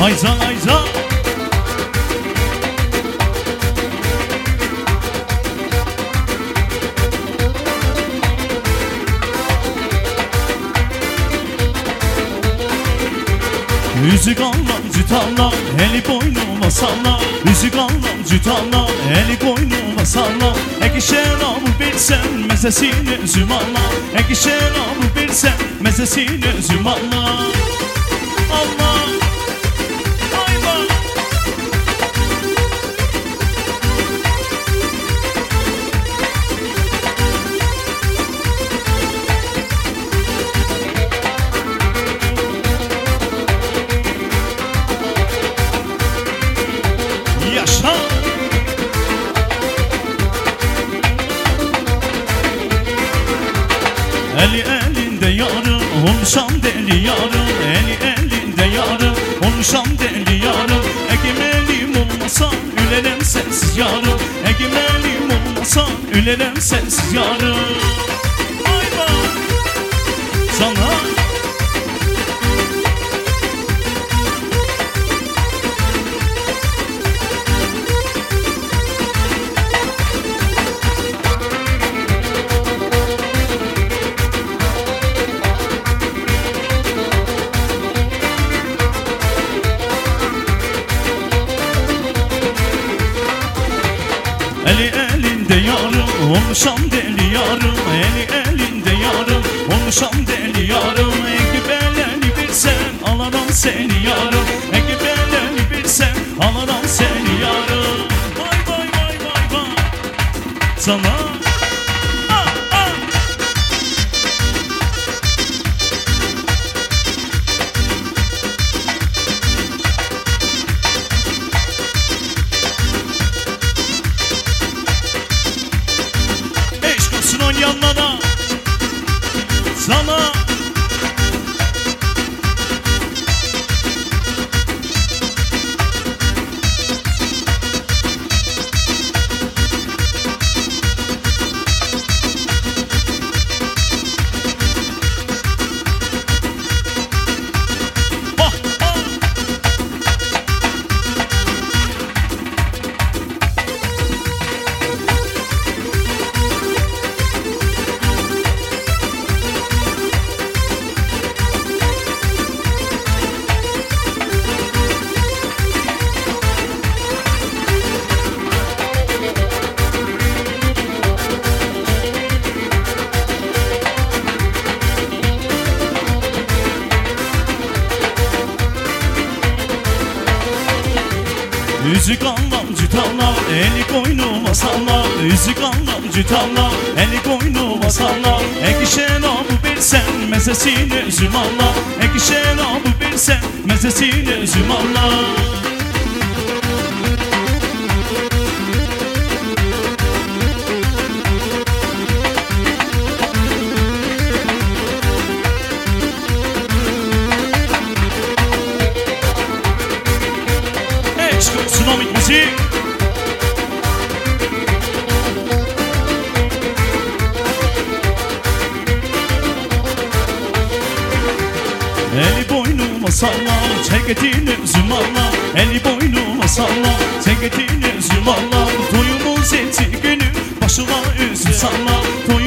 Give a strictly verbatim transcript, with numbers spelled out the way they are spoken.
Hayza hayza. Müzik anlamcı tavla, eli boynuma salla. Müzik anlamcı tavla, eli boynuma salla. Eki şerabı bilsen, mezesini üzüm anla. Eki şerabı bilsen, mezesini üzüm anla. Allah, ayva. Yaşa. Eli elinde yarım, olmuşam deli yarım. Eli elinde yarım, olmuşam deli yarım. Egemelim olmasa ülerim sensiz yarım. Egemelim olmasa ülerim sensiz yarım. Ayva sana. Eli elinde yarım, olmuşam deli yarım. Eli elinde yarım, olmuşam deli yarım. Eki beleni bilsen, alaram seni yarım. Eki beleni bilsen, alaram seni yarım. Vay vay vay vay vay sana. Ah, ah. Yanlara sana. Oh, oh. Müzik anlamcı tavla, eli koynuma salla. Müzik anlamcı tavla, eli koynuma salla. Eki şerabı bilsen, mezesini üzüm anla. Eki şerabı bilsen, mezesini üzüm anla. Tsunami müzik. Eli boynuma salla, ceketini üzüm alla. Eli boynuma salla, ceketini üzüm alla. Toyumuz eti günü, başıma üzüm salla.